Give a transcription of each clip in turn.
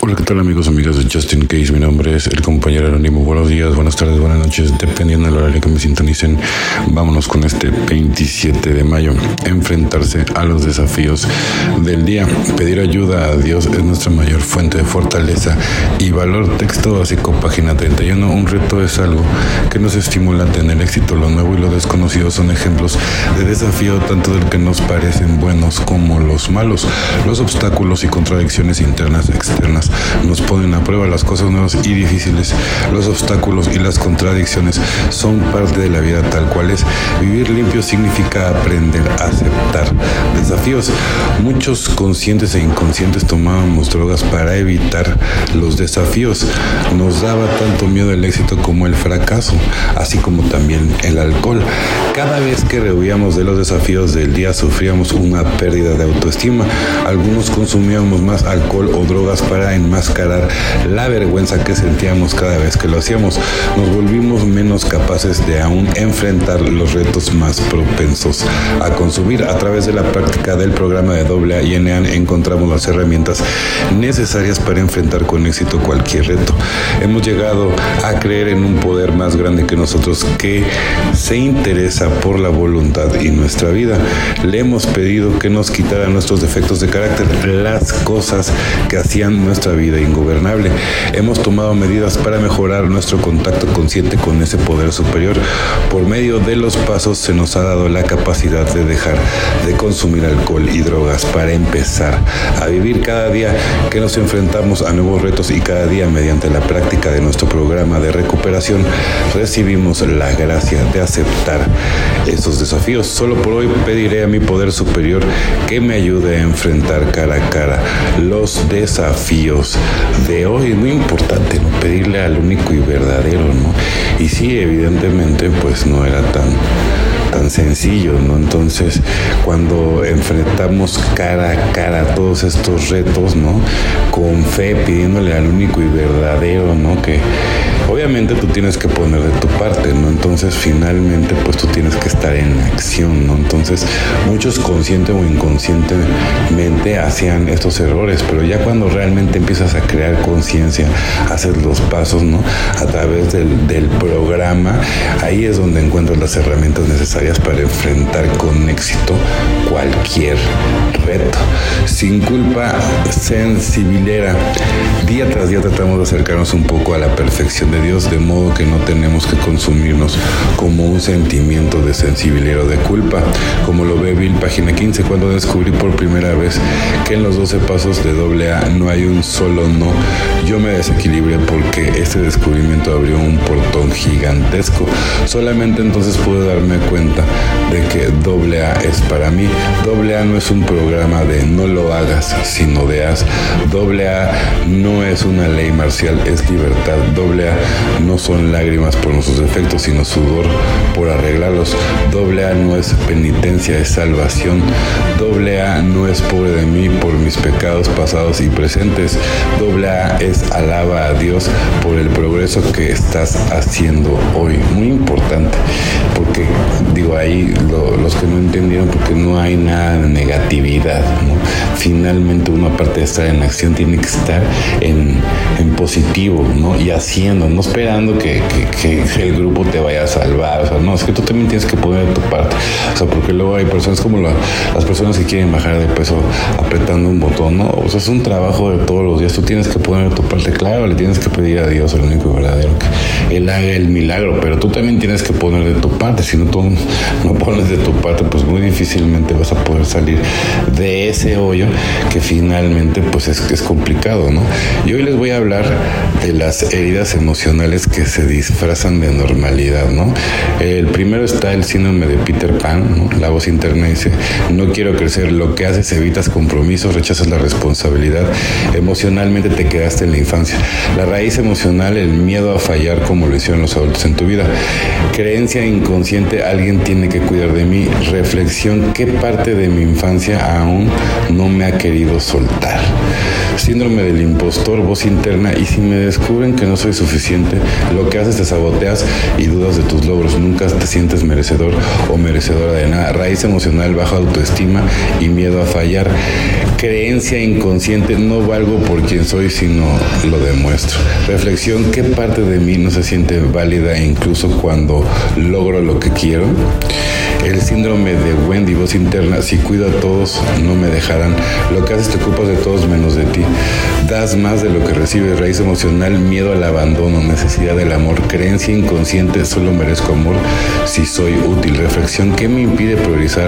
Hola, ¿qué tal amigos, amigas de Justin Case? Mi nombre es el compañero anónimo. Buenos días, buenas tardes, buenas noches, dependiendo del horario que me sintonicen. Vámonos con este 27 de mayo. Enfrentarse a los desafíos del día. Pedir ayuda a Dios es nuestra mayor fuente de fortaleza y valor. Texto básico, página 31. Un reto es algo que nos estimula a tener éxito. Lo nuevo y lo desconocido son ejemplos de desafío, tanto del que nos parecen buenos como los malos. Los obstáculos y contradicciones internas y externas nos ponen a prueba. Las cosas nuevas y difíciles, los obstáculos y las contradicciones son parte de la vida tal cual es. Vivir limpio significa aprender a aceptar desafíos. Muchos conscientes e inconscientes tomábamos drogas para evitar los desafíos. Nos daba tanto miedo el éxito como el fracaso, así como también el alcohol. Cada vez que rehuíamos de los desafíos del día sufríamos una pérdida de autoestima. Algunos consumíamos más alcohol o drogas para enmascarar la vergüenza que sentíamos cada vez que lo hacíamos. Nos volvimos menos capaces de aún enfrentar los retos más propensos a consumir. A través de la práctica del programa de AA y NEAN encontramos las herramientas necesarias para enfrentar con éxito cualquier reto. Hemos llegado a creer en un poder más grande que nosotros que se interesa por la voluntad y nuestra vida. Le hemos pedido que nos quitara nuestros defectos de carácter, las cosas que hacían nuestra vida ingobernable. Hemos tomado medidas para mejorar nuestro contacto consciente con ese poder superior. Por medio de los pasos se nos ha dado la capacidad de dejar de consumir alcohol y drogas para empezar a vivir cada día que nos enfrentamos a nuevos retos, y cada día mediante la práctica de nuestro programa de recuperación recibimos la gracia de aceptar esos desafíos. Solo por hoy pediré a mi poder superior que me ayude a enfrentar cara a cara los desafíos de hoy. Es muy importante, ¿no? Pedirle al único y verdadero, ¿no? Y sí, evidentemente, pues no era tan sencillo, ¿no? Entonces, cuando enfrentamos cara a cara todos estos retos, ¿no? Con fe, pidiéndole al único y verdadero, ¿no? Que obviamente tú tienes que poner de tu parte, ¿no? Entonces, finalmente, pues tú tienes que estar en acción, ¿no? Entonces, muchos consciente o inconscientemente hacían estos errores, pero ya cuando realmente empiezas a crear conciencia, haces los pasos, ¿no? A través del programa, ahí es donde encuentras las herramientas necesarias para enfrentar con éxito cualquier reto. Sin culpa, sensibilera. Día tras día tratamos de acercarnos un poco a la perfección de Dios, de modo que no tenemos que consumirnos como un sentimiento de sensibilero de culpa, como lo ve Bill, página 15. Cuando descubrí por primera vez que en los 12 pasos de AA no hay un solo no, yo me desequilibré, porque este descubrimiento abrió un portón gigantesco. Solamente entonces pude darme cuenta de que AA es para mí. AA no es un programa de no lo hagas, sino de haz. AA no es una ley marcial, es libertad. AA no son lágrimas por nuestros defectos, sino sudor por arreglarlos. AA no es penitencia, es salvación. AA no es pobre de mí por mis pecados pasados y presentes. AA es alaba a Dios por el progreso que estás haciendo hoy. Muy importante, porque digo ahí los que no entendieron, porque no hay nada de negatividad, ¿no? Finalmente uno, aparte de estar en acción, tiene que estar en positivo, ¿no? Y haciendo, no esperando que el grupo te vaya a salvar. O sea, no, es que tú también tienes que poner de tu parte. O sea, porque luego hay personas como las personas que quieren bajar de peso apretando un botón, ¿no? O sea, es un trabajo de todos los días. Tú tienes que poner de tu parte. Claro, le tienes que pedir a Dios, el único y verdadero, que Él haga el milagro, pero tú también tienes que poner de tu parte. Si no, tú no pones de tu parte, pues muy difícilmente vas a poder salir de ese hoyo que finalmente pues es complicado, ¿no? Y hoy les voy a hablar de las heridas emocionales que se disfrazan de normalidad, ¿no? El primero está el síndrome de Peter Pan, ¿no? La voz interna dice: no quiero crecer. Lo que haces, evitas compromisos, rechazas la responsabilidad. Emocionalmente te quedaste en la infancia. La raíz emocional, el miedo a fallar, como lo hicieron los adultos en tu vida. Creencia inconsciente: alguien tiene que cuidar de mí. Reflexión: ¿qué parte de mi infancia aún no me ha querido soltar? síndrome del impostor, voz interna, y si me descubren que no soy suficiente, lo que haces te saboteas y dudas de tus logros, nunca te sientes merecedor o merecedora de nada. Raíz emocional, baja autoestima y miedo a fallar. Creencia inconsciente, no valgo por quien soy, sino lo demuestro. Reflexión, ¿qué parte de mí no se siente válida incluso cuando logro lo que quiero? El síndrome de Wendy, voz interna, si cuido a todos, no me dejarán. Lo que haces te ocupas de todos menos de ti. Das más de lo que recibes. Raíz emocional, miedo al abandono, necesidad del amor. Creencia inconsciente, solo merezco amor si soy útil. Reflexión, ¿qué me impide priorizar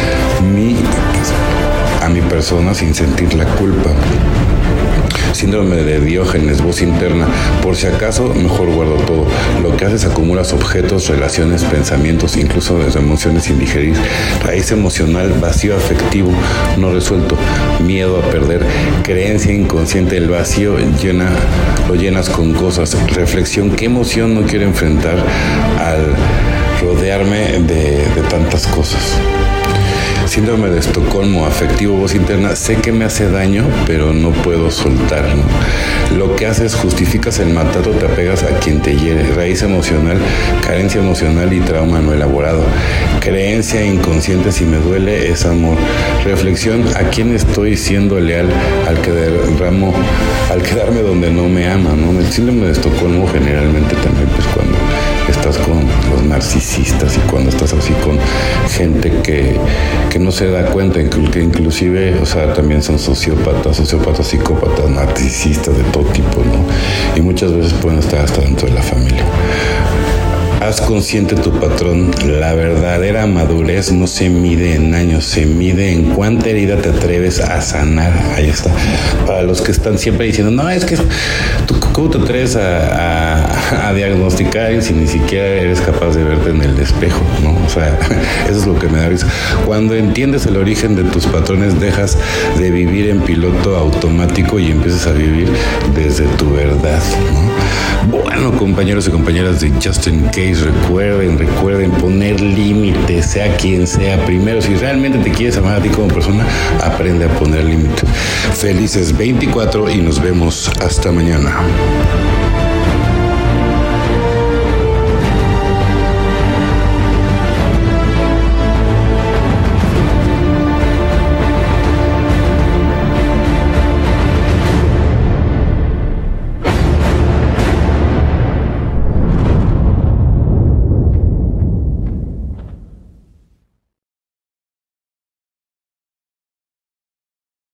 a mi persona sin sentir la culpa? Síndrome de Diógenes, voz interna, por si acaso mejor guardo todo. Lo que haces acumulas objetos, relaciones, pensamientos, incluso desde emociones sin digerir. Raíz emocional, vacío afectivo no resuelto, miedo a perder. Creencia inconsciente, el vacío lo llenas con cosas. Reflexión, ¿qué emoción no quiero enfrentar al rodearme de tantas cosas? Síndrome de Estocolmo, afectivo, voz interna, sé que me hace daño, pero no puedo soltarlo. Lo que haces, justificas el maltrato, te apegas a quien te hiere. Raíz emocional, carencia emocional y trauma no elaborado. Creencia inconsciente, si me duele es amor. Reflexión, ¿a quién estoy siendo leal al quedarme donde no me ama, ¿no? El síndrome de Estocolmo generalmente también, pues cuando estás con los narcisistas y cuando estás así con gente que no se da cuenta, que inclusive, o sea, también son sociópatas, psicópatas, narcisistas de todo tipo, ¿no? Y muchas veces pueden estar hasta dentro de la familia. Haz consciente tu patrón. La verdadera madurez no se mide en años, se mide en cuánta herida te atreves a sanar. Ahí está. Para los que están siempre diciendo, no, es que tú, ¿cómo te atreves a diagnosticar si ni siquiera eres capaz de verte en el espejo, ¿no? O sea, eso es lo que me da risa. Cuando entiendes el origen de tus patrones, dejas de vivir en piloto automático y empiezas a vivir desde tu verdad, ¿no? Bueno, compañeros y compañeras de Just In Case, recuerden poner límites, sea quien sea. Primero, si realmente te quieres amar a ti como persona, aprende a poner límites. Felices 24 y nos vemos hasta mañana.